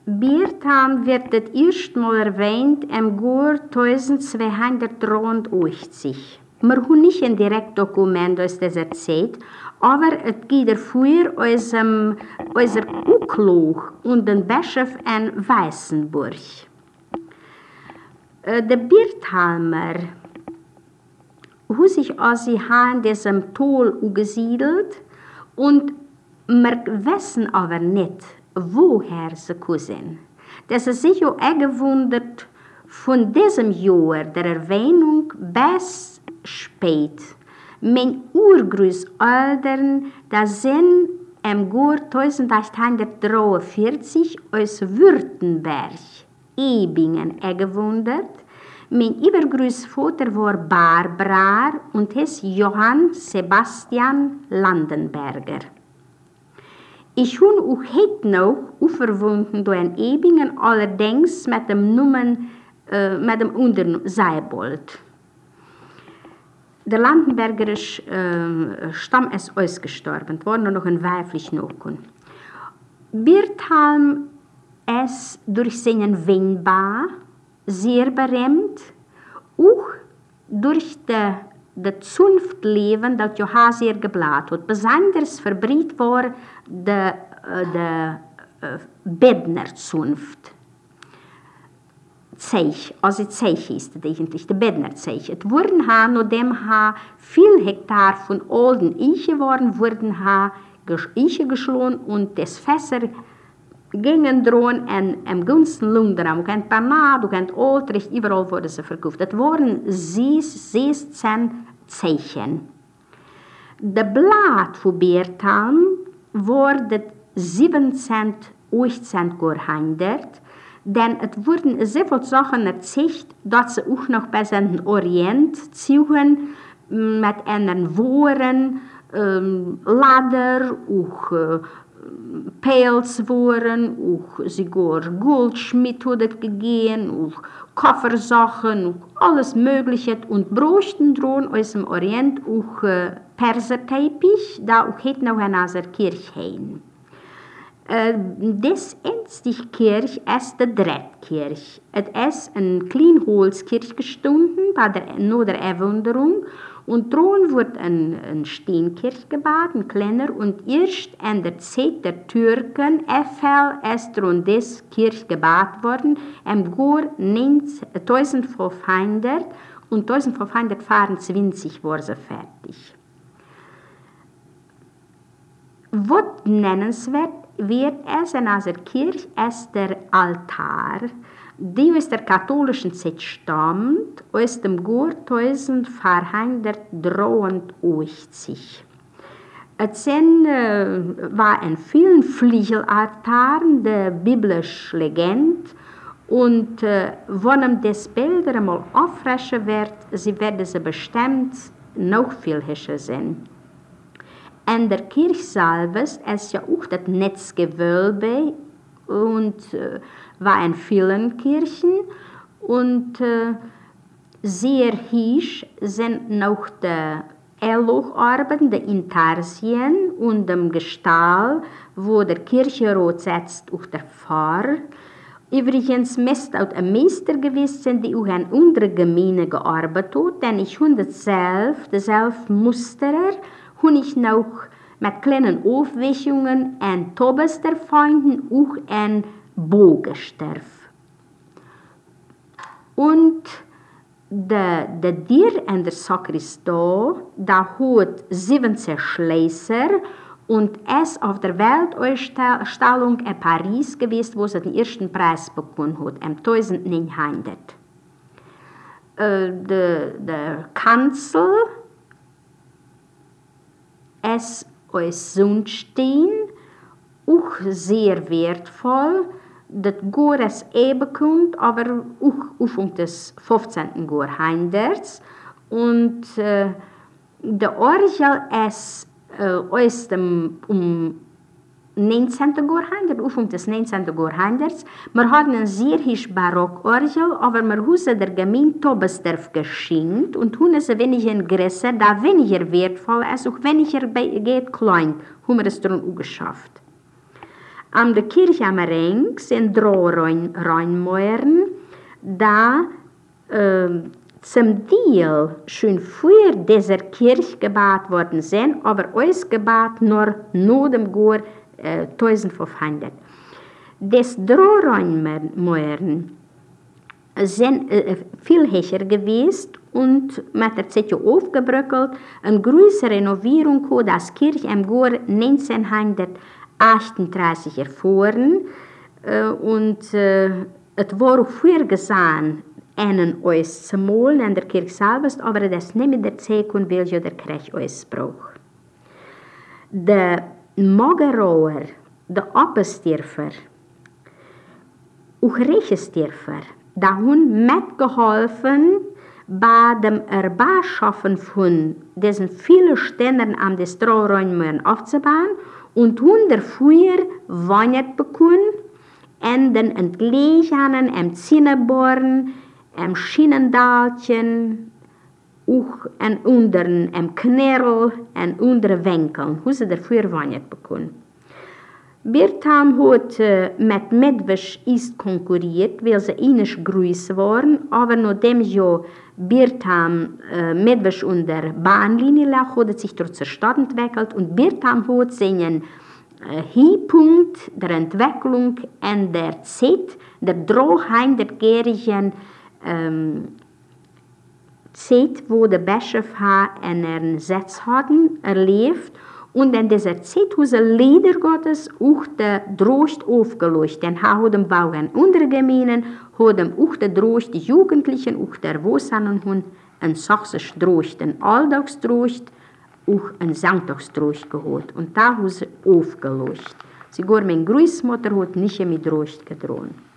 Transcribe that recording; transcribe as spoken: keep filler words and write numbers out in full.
Biertan wird das erstmal erwähnt im Jahr zwölfhundertdreiundachtzig. Wir haben nicht ein direktes Dokument aus dieser Zeit, aber es geht dafür aus dem Uklog und den Bischof in Weißenburg. Der Bierthalmer hat sich also in diesem Tal angesiedelt und wir wissen aber nicht, woher sie kommen. Das ist sich auch gewundert von diesem Jahr der Erwähnung bis spät. Mein Urgroßeltern, das sind im Jahr achtzehnhundertdreiundvierzig aus Württemberg, Ebingen, gewundert. Mein Übergroßvater war Barbara und hieß Johann Sebastian Landenberger. Ich habe auch heute noch aufgewohnt in Ebingen, allerdings mit dem Namen, äh, mit dem Unternamen Seibold. Der Landenberger äh, Stamm ist ausgestorben, es war nur noch ein weiblich Nachkommen. Bierthalm ist durch seinen Weinbau sehr berühmt, auch durch die, die Zunftleben, das Johann sehr gebläht hat. Besonders verbreitet war die, die Bednerzunft. Zeich, also Zeich ist es eigentlich, die Bednerzeich. Es wurden, nachdem viel Hektar von alten Eichen waren, wurden Eichen geschlagen und das Fässer gingen drohen in im ganzen Lunderaum. Du kennt Bernard, du kennt Altrecht, überall wurden sie verkauft. Das waren sechzehn Zeichen. Der Blatt von Bierthalm wurde siebzehnten, achtzehnten Jahrhundert, denn es wurden sehr viele Sachen erzählt, dass sie auch noch bis in den Orient ziehen, mit anderen Waren, ähm, Lader, auch äh, Pels waren, auch sogar Goldschmied hat es gegeben, auch Koffersachen, auch alles Mögliche. Und bräuchten drohen aus dem Orient auch äh, Perserteppich, da auch heute noch in unserer Kirche hin. Äh, das einzige Kirche ist die Drettkirche. Es ist eine Kleinholzkirche gestanden, bei der, nach der Erwanderung. Und dran wird eine ein Steinkirche gebaut, ein kleiner, und erst in der Zeit der Türken ist dran diese Kirche gebaut worden, im Jahr eintausendfünfhundert, und eintausendfünfhundertvierundzwanzig war sie fertig. Was nennenswert wird es in unserer Kirche, ist der Altar, die aus der katholischen Zeit stammt, aus dem Jahr eintausendvierhundertdreiundachtzig. Es sind, äh, war in vielen Flügelaltaren die biblische Legende, und äh, wenn das Bilder einmal auffrischen wird, sie werden sie bestimmt noch viel hübscher sein. In der Kirche selbst ist ja auch das Netzgewölbe und äh, war in vielen Kirchen, und äh, sehr hübsch sind noch die Erlocharbeiten, die Intarsien und dem Gestall, wo der Kirchenrat sitzt, auch der Pfarrer. Übrigens müsste auch ein Meister gewesen sein, die auch in unserer Gemeinde gearbeitet hat, denn ich habe das selbst, dasselbe Musterer, habe ich noch mit kleinen Aufweichungen an Tobester Feinden auch an Bogensterf. Und der de Dier in der Sakristie, da hat siebzehn Schlösser, und es auf der Weltausstellung in Paris gewesen, wo sie den ersten Preis bekommen hat, im neunzehnhundert. Äh, der de Kanzel ist aus Sandstein, auch sehr wertvoll. Das Gore ist eh bekannt, aber auch Anfang des fünfzehnten Jahrhunderts. Und äh, der Orgel ist äh, aus dem um neunzehnten Jahrhundert, Anfang des neunzehnten Jahrhunderts. Wir hatten ein sehr hübsches Barockorgel, aber wir haben sie der Gemeinde Tobesdorf geschenkt und haben sie weniger größer, da weniger wertvoll ist, auch weniger geht klein, haben wir es dann auch geschafft. Am der Kirche am Ring sind drei Räummäuren, da äh, zum Teil schon früher dieser Kirche gebaut worden sind, aber ausgebaut nur nach dem Jahr äh, tausendfünfhundert. Des drei Räummäuren sind äh, viel höher gewesen und mit der Zeit aufgebröckelt. Eine große Renovierung hat das Kirche im Jahr neunzehnhundertachtunddreißig erfahren äh, und äh, es war auch früher gesehen, einen Eis zu malen in der Kirche selbst, aber das nicht mit der Zeit und weil ja der Krieg ausbrach. Der Magerauer, der Appestierfer, auch Reichestierfer, da haben mitgeholfen bei dem Erbausschaffen von diesen vielen Ständen am Destroyräumen aufzubauen und haben dafür Wohnheit bekommen in den Entlegenen, im Zinneborn, im Schienendalchen, auch in unteren, im Knirl, in unteren Winkeln, haben sie dafür Wohnheit bekommen. Birtham hat äh, mit Medwisch East konkurriert, weil sie ähnlich groß waren, aber nachdem ja Birtham äh, Medwisch unter Bahnlinie lag, hat es sich durch die Stadt entwickelt und Birtham hat seinen äh, Höhepunkt der Entwicklung in der Zeit der dreihundertjährigen ähm, Zeit, wo der Bischof einen Sitz hatten, erlebt. Und in dieser Zeit haben sie leider Gottes auch der Drost aufgelöst. Denn haben den Bau in andere Gemeinden, haben auch der Drost, die Jugendlichen, auch der Wosanen, haben einen sachsischen Drost, einen Alltagsdrost, auch einen Sonntagsdrost geholt. Und da haben sie aufgelöst. Sogar meine Großmutter hat nicht mit Drost gedroht.